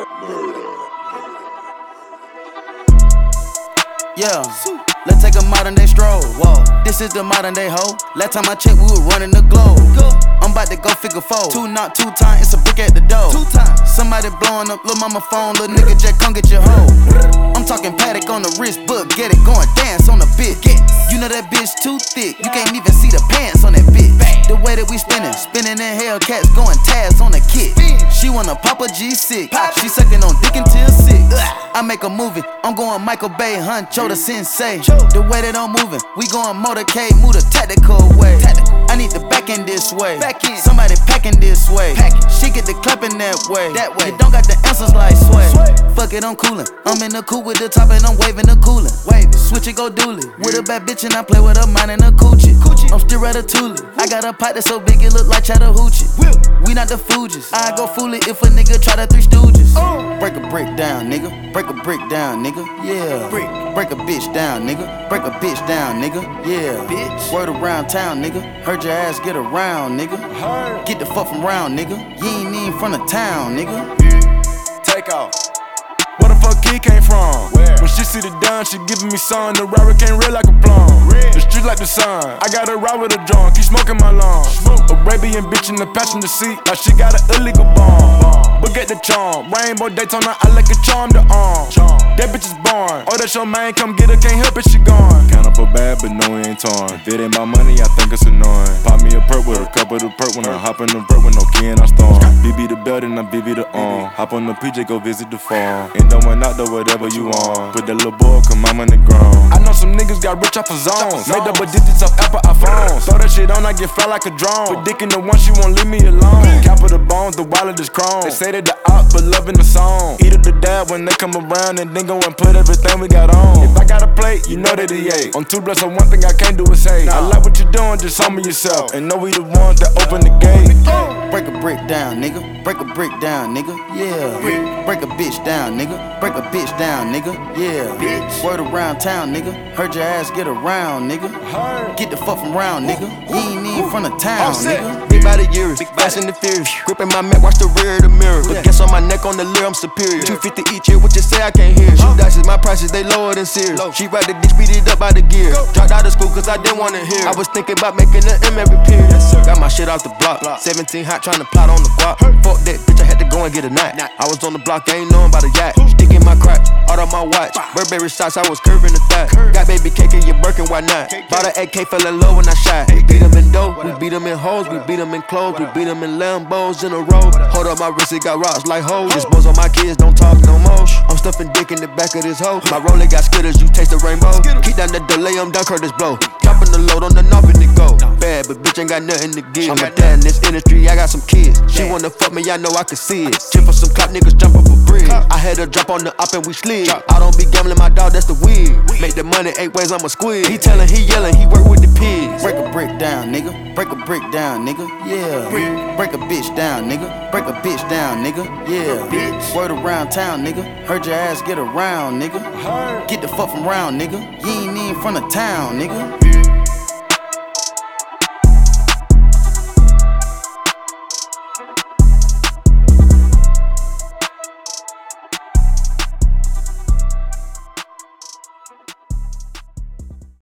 Yeah, let's take a modern day stroll. Whoa, this is the modern day hoe. Last time I checked, we were running the globe. I'm about to go figure four. Two knock, 2 times, it's a brick at the door. 2 times. Somebody blowing up, lil' mama phone, lil' nigga Jack, come get your hoe. I'm talking paddock on the wrist, book, get it, going dance on the bitch. You know that bitch too thick, you can't even see the pants on that bitch. The way that we spinning in Hellcats, going Taz on the kick. She wanna pop a G6, she sucking on dick until 6. I make a movie, I'm going Michael Bay, Huncho the sensei. The way that I'm moving, we going motorcade, move the tactical way. I need the back end this way, somebody packing this way. She get the clapping that way. You don't got the answers like sway. Fuck it, I'm coolin'. I'm in the coupe with the top and I'm waving the coolin'. Switch it, go dooley. With a bad bitch and I play with her mind and a coochie. I'm still ratatouille. I got a pipe that's so big it look like Chattahoochee. We not the Fugees. I go fool it if a nigga try the Three Stooges. Break a brick down, nigga. Break a brick down, nigga. Yeah. Break a bitch down, nigga. Break a bitch down, nigga. Yeah. Bitch. Word around town, nigga. Heard your ass get around, nigga. Get the fuck from round, nigga. You ain't even from the town, nigga. Take off. Where the fuck he came from? When she see the dime, she giving me sun. The robber came red like a plum. The street like the sun. I got her ride with a drum, keep smoking my lawn. Arabian bitch in the passenger seat, like she got an illegal bomb. But get the charm, Rainbow Daytona, I like a charm to arm. That bitch is born. Oh, that's your man, come get her, can't help it, she gone. Count up a bad, but no, it ain't torn. If it ain't my money, I think it's annoying. Pop me a perk with a cup of the perk when I hop in the vert with no key and I storm. BB the belt and I BB the arm. Hop on the PJ, go visit the farm. Ain't going out there, whatever you want. Put that little boy, come I'm on the ground. I know some niggas got rich off of zones. Made double digits off Apple iPhones. Throw that shit on, I get fly like a drone. Put dick in the one, she won't leave me alone. Cap of the bones, the wallet is chrome. They say that the op, but loving the song. Eat up the dab when they come around and then go and put everything we got on. If I got a plate, you know that he ate. On 2 blocks, so one thing I can't do is say, I like what you're doing, just humble yourself. And know we the ones that open the gate. Break a brick down, nigga. Break a brick down, nigga. Yeah. Break a bitch down, nigga. Break a bitch down, nigga. Yeah. Word around town, nigga. Heard your ass get around, nigga. Get the fuck from round, nigga. You ain't even from the town, nigga. Big body years, fast and the furious. Gripping my Mac, watch the rear of the mirror. But guess on my neck on the leer, I'm superior. 250 each year, what you say I can't hear. Shoot dices, my prices, they lower than Sears. She ride the dick, speed it up by the gear. Dropped out of school cause I didn't wanna hear. I was thinking about making an M every period. Got my shit off the block. 17 hot, trying to plot on the guap. Fuck that bitch, I had to go and get a knot. I was on the block, I ain't knowing about a yacht. Stick in my crack, out of my watch. Burberry shots, I was curving the thigh. Got baby cake in your Birkin, why not? Bought an AK, fell in love when I shot. We beat them in dough, we beat them in hoes, we beat them in clothes, we beat them in Lambos in a row. Hold up my wrist, it got rocks like hoes. Just bones on my kids, don't talk no more. I'm stuffing dick in the back of this hoe. My roller got skitters, you taste the rainbow. Keep down the delay, I'm done, Curtis blow. Dropping the load on the knob and it go. Bad, but bitch ain't got nothing to give. I'm a dad in this industry, I got some kids. She wanna fuck me, I know I can see it. Chip for some clout, niggas jump up a bridge. I had her drop on the up and we slid. I don't be gambling, my dog, that's the wig. Make the money 8 ways, I'm a squid. He tellin', he yellin', he work with the pigs. Break a brick down, nigga. Break a brick down, nigga. Yeah. Break a bitch down, nigga. Break a bitch down, nigga. Yeah. Word around town, nigga. Heard your ass get around, nigga. Get the fuck from round, nigga. You ain't even from the town, nigga.